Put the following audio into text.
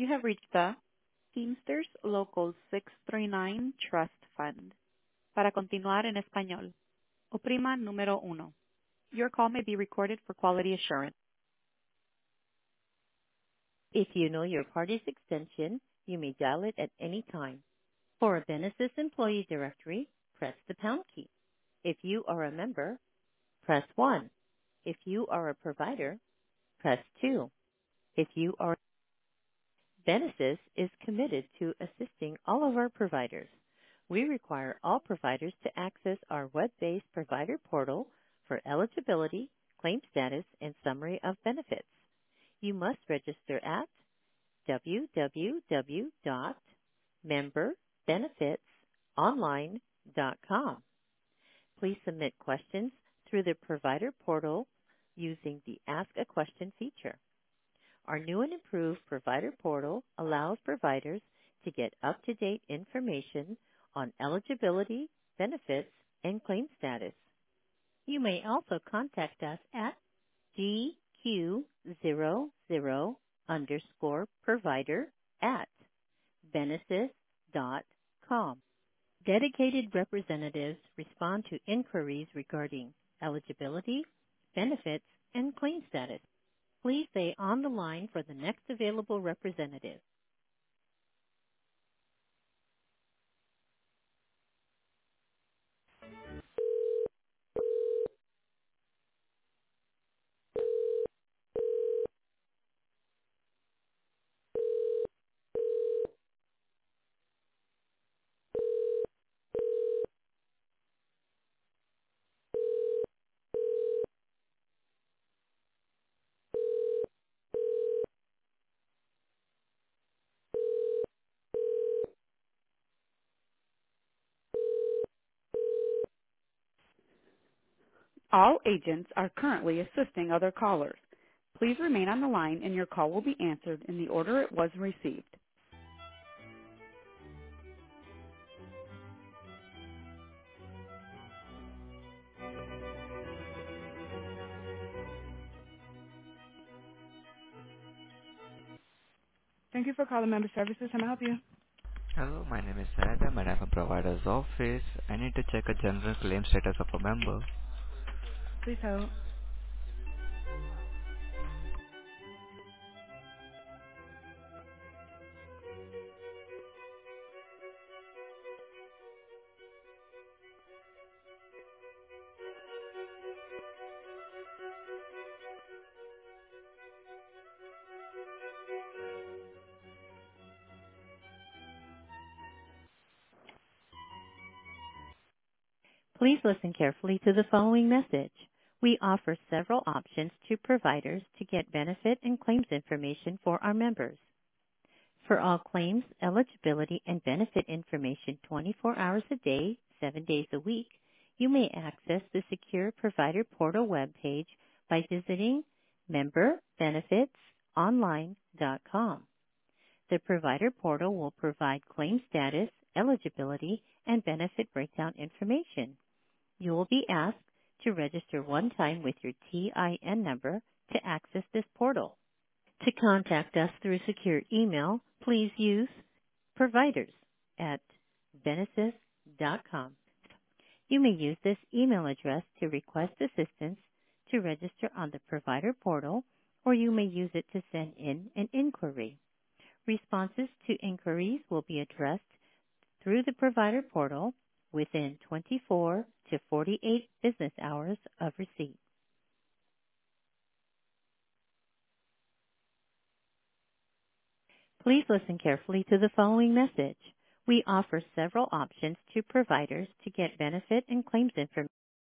You have reached the Teamsters Local 639 Trust Fund. Para continuar en español, oprima número uno. Your call may be recorded for quality assurance. If you know your party's extension, you may dial it at any time. For a Benesis employee directory, press the pound key. If you are a member, press 1. If you are a provider, press 2. If you are Benesis is committed to assisting all of our providers. We require all providers to access our web-based provider portal for eligibility, claim status, and summary of benefits. You must register at www.memberbenefitsonline.com. Please submit questions through the provider portal using the Ask a Question feature. Our new and improved provider portal allows providers to get up-to-date information on eligibility, benefits, and claim status. You may also contact us at GQ00_provider@benesis.com. Dedicated representatives respond to inquiries regarding eligibility, benefits, and claim status. Please stay on the line for the next available representative. All agents are currently assisting other callers. Please remain on the line and your call will be answered in the order it was received. Thank you for calling Member Services. How may I help you? Hello, my name is Adam and I'm a provider's office. I need to check a general claim status of a member. Please hold. Please listen carefully to the following message. We offer several options to providers to get benefit and claims information for our members. For all claims, eligibility, and benefit information 24 hours a day, 7 days a week, you may access the secure provider portal webpage by visiting memberbenefitsonline.com. The provider portal will provide claim status, eligibility, and benefit breakdown information. You will be asked to register one time with your TIN number to access this portal. To contact us through secure email, please use providers@benesis.com. You may use this email address to request assistance to register on the provider portal, or you may use it to send in an inquiry. Responses to inquiries will be addressed through the provider portal within 24 to 48 business hours of receipt. Please listen carefully to the following message. We offer several options to providers to get benefit and claims information